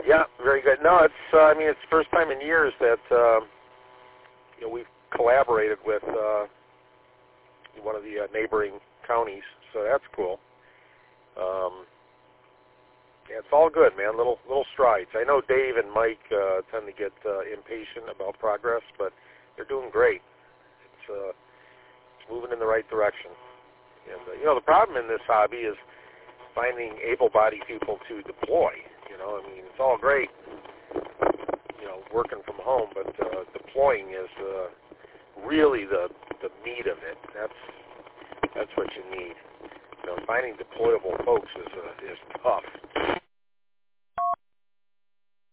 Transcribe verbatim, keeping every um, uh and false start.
Yeah, very good. No, it's, uh, I mean, it's the first time in years that, uh, you know, we've collaborated with uh, one of the uh, neighboring counties, so that's cool. Um, yeah, it's all good, man, little little strides. I know Dave and Mike uh, tend to get uh, impatient about progress, but they're doing great. It's, uh, it's moving in the right direction. And, uh, you know, the problem in this hobby is finding able-bodied people to deploy. You know, I mean, it's all great, you know, working from home, but uh, deploying is uh, really the the meat of it. That's that's what you need. You know, finding deployable folks is uh, is tough.